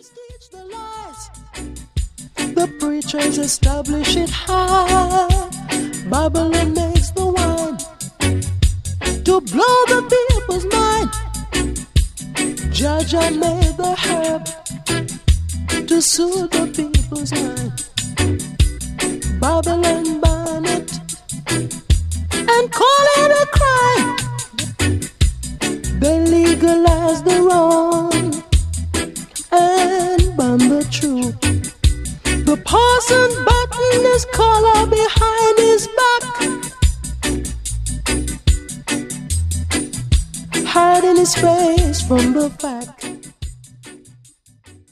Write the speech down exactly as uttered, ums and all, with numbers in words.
teach the lies. The preachers establish it high. Babylon makes the wine to blow the people's mind. Jaja made the herb to soothe the people's mind. Babylon ban it and call it a crime. They legalize the wrong and ban the truth. The parson button his collar behind his back, hiding his face from the fact